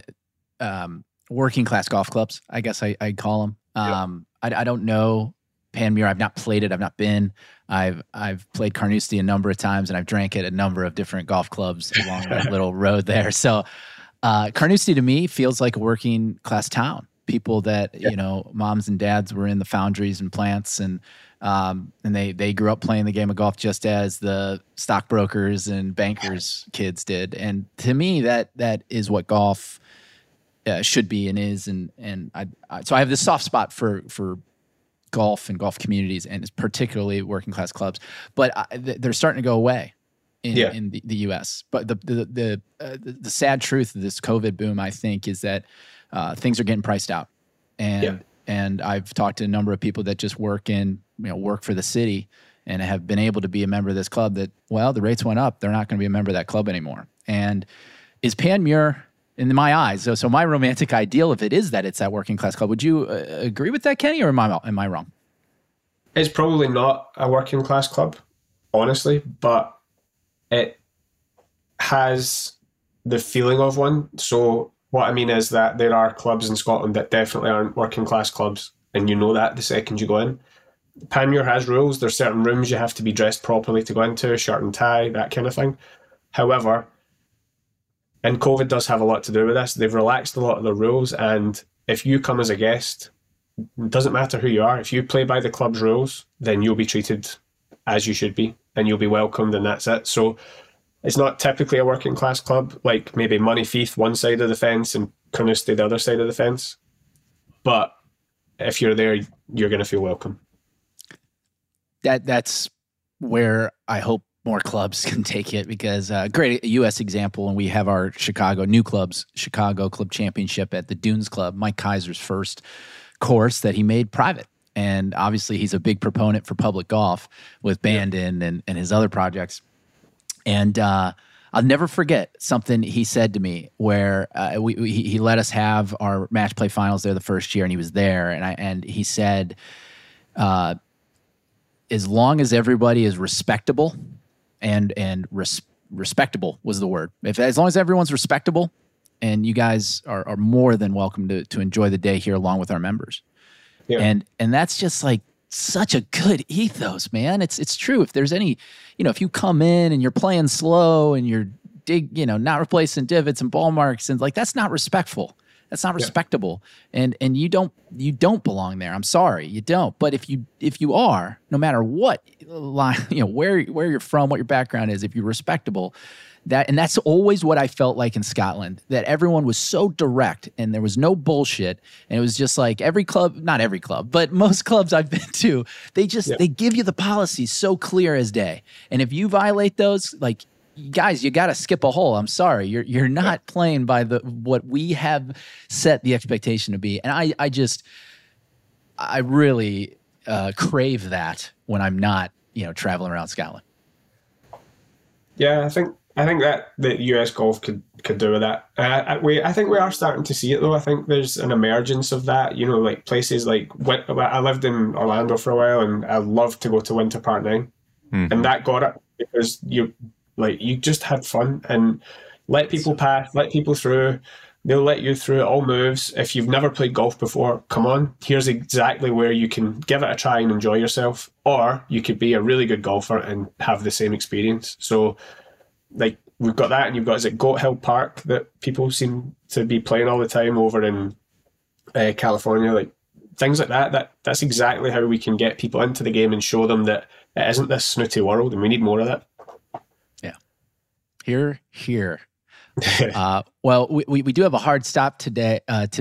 working class golf clubs, I guess I'd call them. I don't know Panmure. I've not played it. I've not been. I've played Carnoustie a number of times, and I've drank at a number of different golf clubs along that little road there. So Carnoustie to me feels like a working class town. People that, moms and dads were in the foundries and plants, and they grew up playing the game of golf just as the stockbrokers and bankers kids did. And to me, that is what golf should be and is. And so I have this soft spot for golf and golf communities, and it's particularly working class clubs. But they're starting to go away. Yeah. in the U.S. But the sad truth of this COVID boom, I think, is that things are getting priced out, and I've talked to a number of people that just work for the city and have been able to be a member of this club. That, well, the rates went up; they're not going to be a member of that club anymore. And is Panmure, in my eyes, so my romantic ideal, if it is that it's that working class club, would you agree with that, Kenny, or am I wrong? It's probably not a working class club, honestly, but it has the feeling of one. So what I mean is that there are clubs in Scotland that definitely aren't working class clubs, and you know that the second you go in. Panmure has rules. There's certain rooms you have to be dressed properly to go into, shirt and tie, that kind of thing. However, and COVID does have a lot to do with this, they've relaxed a lot of the rules, and if you come as a guest, it doesn't matter who you are. If you play by the club's rules, then you'll be treated as you should be, and you'll be welcomed, and that's it. So it's not typically a working class club, like maybe Moneyfieth one side of the fence and Carnoustie the other side of the fence. But if you're there, you're going to feel welcome. That's where I hope more clubs can take it, because great U.S. example, and we have our Chicago Club Championship at the Dunes Club, Mike Kaiser's first course that he made private. And obviously he's a big proponent for public golf with Bandon and his other projects. And I'll never forget something he said to me where he let us have our match play finals there the first year, and he was there. And he said, as long as everybody is respectable, and respectable was the word. As long as everyone's respectable, and you guys are more than welcome to enjoy the day here along with our members. Yeah. And that's just like such a good ethos, man. It's true. If there's any, if you come in and you're playing slow and you're not replacing divots and ball marks, and like, that's not respectful. That's not respectable. And you don't belong there. I'm sorry, you don't. But if you are, no matter what line, where you're from, what your background is, if you're respectable, that's always what I felt like in Scotland, that everyone was so direct and there was no bullshit. And it was just like not every club, but most clubs I've been to, they give you the policies so clear as day. And if you violate those, like, guys, you got to skip a hole. I'm sorry. You're not playing by what we have set the expectation to be. And I really crave that when I'm not, traveling around Scotland. Yeah, I think that the US golf could do with that. I think we are starting to see it, though. I think there's an emergence of that. Like places like, I lived in Orlando for a while, and I loved to go to Winter Park 9, and that got it because you just had fun and let people pass, let people through. They'll let you through all moves. If you've never played golf before, come on. Here's exactly where you can give it a try and enjoy yourself. Or you could be a really good golfer and have the same experience. So, like, we've got that, and you've got, is it Goat Hill Park that people seem to be playing all the time over in California? Like, things like that. That's exactly how we can get people into the game and show them that it isn't this snooty world, and we need more of that. Here. Well, we do have a hard stop today,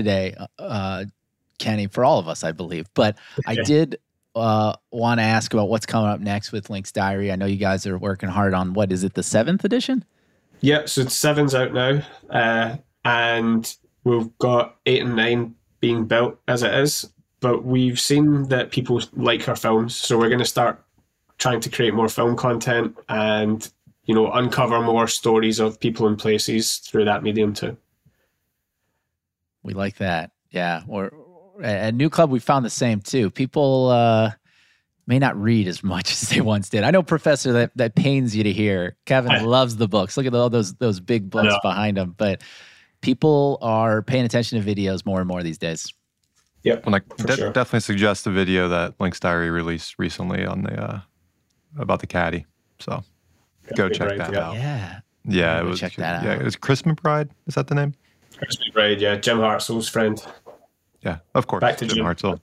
Kenny, for all of us, I believe. But I did want to ask about what's coming up next with Links Diary. I know you guys are working hard on, what is it, the 7th edition? Yeah, so 7's out now. And we've got 8 and 9 being built as it is. But we've seen that people like our films. So we're going to start trying to create more film content and uncover more stories of people and places through that medium too. We like that. Yeah. Or at New Club, we found the same too. People may not read as much as they once did. I know, Professor, that pains you to hear. Kevin loves the books. Look at all those big books behind him. But people are paying attention to videos more and more these days. Yep. Well, definitely suggest the video that Links Diary released recently on the about the caddy. So go check that out. Yeah, it was. Check that out. Yeah, it was Chris McBride. Is that the name? Chris McBride. Yeah, Jim Hartzell's friend. Yeah, of course. Back to Jim Hartzell.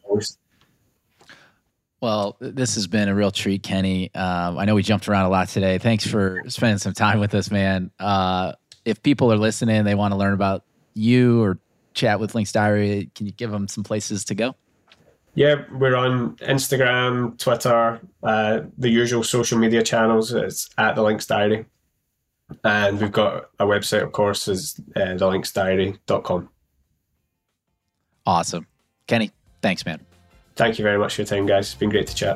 Well, this has been a real treat, Kenny. I know we jumped around a lot today. Thanks for spending some time with us, man. If people are listening, they want to learn about you or chat with Links Diary, can you give them some places to go? Yeah, we're on Instagram, Twitter, the usual social media channels. It's at the Links Diary. And we've got a website, of course, is thelinksdiary.com. Awesome. Kenny, thanks, man. Thank you very much for your time, guys. It's been great to chat.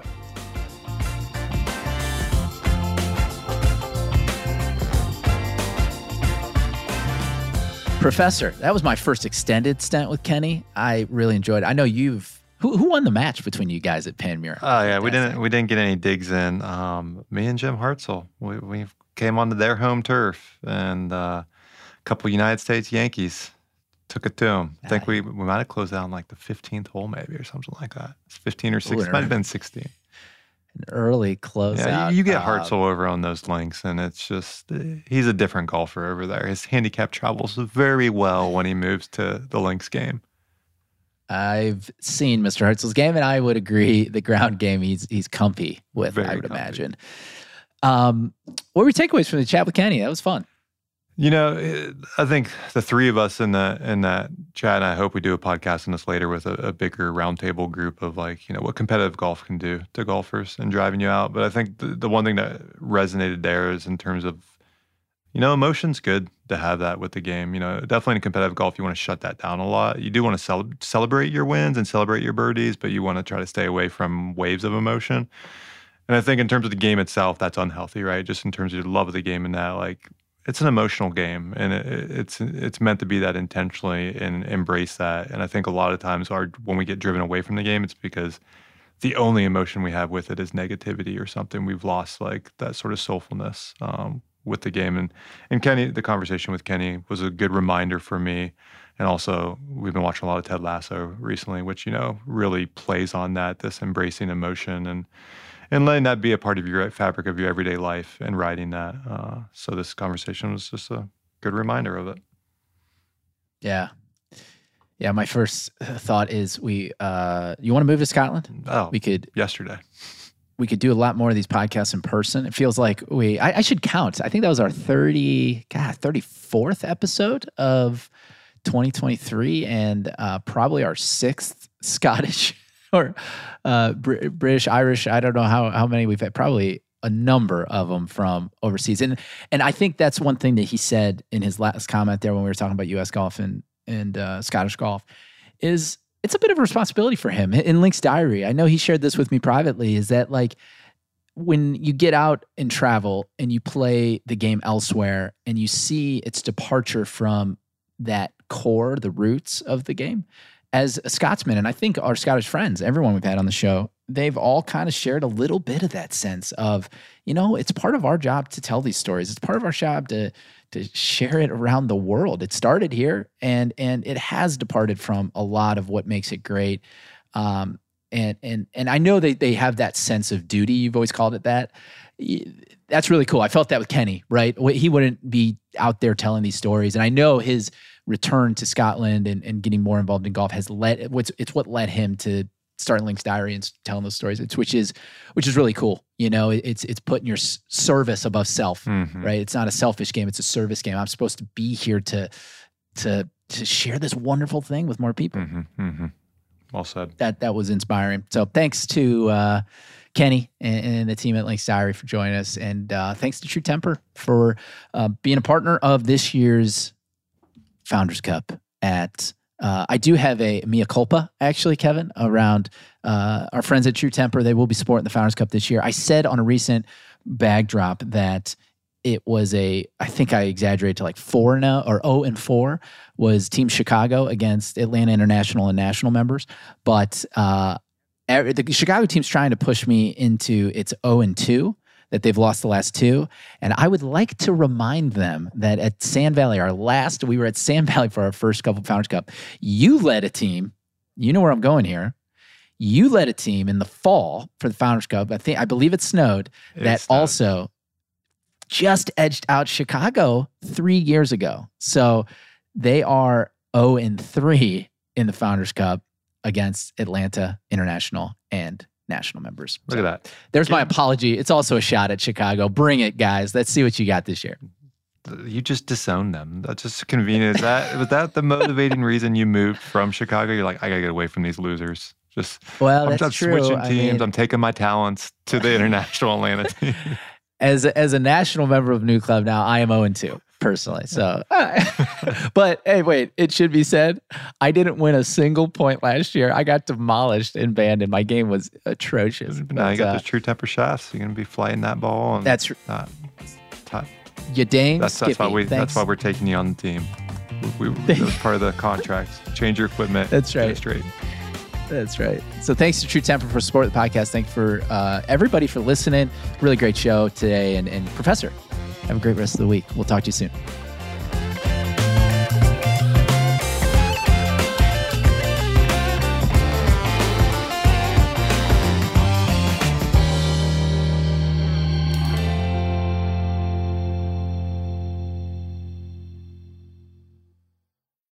Professor, that was my first extended stint with Kenny. I really enjoyed it. I know who won the match between you guys at Panmure? Oh yeah, we didn't get any digs in. Me and Jim Hartzell, we came onto their home turf, and a couple United States Yankees took it to them. I think we might have closed out on like the 15th hole, maybe, or something like that. It's 15 or 16. It might have been 16. An early closeout. Yeah, you get Hartzell over on those links, and it's just, he's a different golfer over there. His handicap travels very well when he moves to the links game. I've seen Mr. Hartzell's game, and I would agree the ground game he's comfy with, very I would comfy. Imagine. What were your takeaways from the chat with Kenny? That was fun. You know, I think the three of us in that chat, and I hope we do a podcast on this later with a bigger roundtable group of like, you know, what competitive golf can do to golfers and driving you out. But I think the one thing that resonated there is in terms of, you know, emotion's good to have that with the game. You know, definitely in competitive golf, you want to shut that down a lot. You do want to celebrate your wins and celebrate your birdies, but you want to try to stay away from waves of emotion. And I think in terms of the game itself, that's unhealthy, right? Just in terms of your love of the game and that, like, it's an emotional game, and it's meant to be that intentionally and embrace that. And I think a lot of times when we get driven away from the game, it's because the only emotion we have with it is negativity or something. We've lost like that sort of soulfulness with the game. And Kenny, the conversation with Kenny was a good reminder for me. And also, we've been watching a lot of Ted Lasso recently, which, you know, really plays on that, this embracing emotion and letting that be a part of your fabric of your everyday life and riding that. So this conversation was just a good reminder of it. Yeah. Yeah. My first thought is you want to move to Scotland? Oh, yesterday. We could do a lot more of these podcasts in person. It feels like I should count. I think that was our 34th episode of 2023 and probably our 6th Scottish or British, Irish. I don't know how many we've had, probably a number of them from overseas. And I think that's one thing that he said in his last comment there when we were talking about U.S. golf and Scottish golf is it's a bit of a responsibility for him. In Link's diary, I know he shared this with me privately, is that like when you get out and travel and you play the game elsewhere and you see its departure from that core, the roots of the game, as a Scotsman, and I think our Scottish friends, everyone we've had on the show, they've all kind of shared a little bit of that sense of, you know, it's part of our job to tell these stories. It's part of our job to share it around the world. It started here, and it has departed from a lot of what makes it great. And I know they have that sense of duty. You've always called it that. That's really cool. I felt that with Kenny, right? He wouldn't be out there telling these stories. And I know his return to Scotland and getting more involved in golf has it's what led him to start Link's Diary and telling those stories, which is really cool. You know, it's putting your service above self, right? It's not a selfish game. It's a service game. I'm supposed to be here to share this wonderful thing with more people. Well said. That was inspiring. So thanks to Kenny and the team at Link's Diary for joining us. And thanks to True Temper for being a partner of this year's Founders Cup at I do have a mea culpa, actually, Kevin, around our friends at True Temper. They will be supporting the Founders Cup this year. I said on a recent bag drop that it was I think I exaggerated to like 4-0 or 0-4 was Team Chicago against Atlanta International and National members. But the Chicago team's trying to push me into its 0-2. That they've lost the last 2. And I would like to remind them that at Sand Valley, we were at Sand Valley for our first couple of Founders Cup. You led a team. You know where I'm going here. You led a team in the fall for the Founders Cup. I believe it snowed. Also just edged out Chicago 3 years ago. So they are 0-3 in the Founders Cup against Atlanta International and National members. Look at that. There's my apology. It's also a shot at Chicago. Bring it, guys. Let's see what you got this year. You just disowned them. That's just convenient. Was that the motivating reason you moved from Chicago? You're like, I gotta get away from these losers. I'm true. Switching teams. I'm taking my talents to the international Atlanta team. as a national member of New Club now, I am 0-2 personally. So, but hey, wait, it should be said, I didn't win a single point last year. I got demolished in Bandon. My game was atrocious. But now you got those True Temper shafts. You're going to be flying that ball. And that's you dang that's why we're taking you on the team. That was part of the contract. Change your equipment. That's right. Get straight. That's right. So thanks to True Temper for supporting the podcast. Thanks for everybody for listening. Really great show today. And Professor, have a great rest of the week. We'll talk to you soon.